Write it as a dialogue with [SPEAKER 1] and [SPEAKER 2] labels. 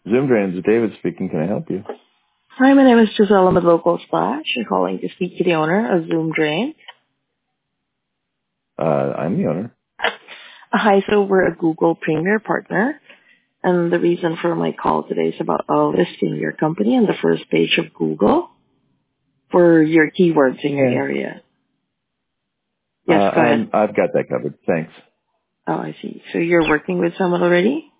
[SPEAKER 1] Zoom Drains, David speaking. Can I help you?
[SPEAKER 2] Hi, my name is Giselle. I'm with Local Splash. I'm calling to speak to the owner of Zoom Drain.
[SPEAKER 1] I'm the owner.
[SPEAKER 2] Hi, so we're a Google Premier partner, and the reason for my call today is about listing your company on the first page of Google for your keywords in your area. Yes, go ahead.
[SPEAKER 1] I've got that covered. Thanks.
[SPEAKER 2] Oh, I see. So you're working with someone already?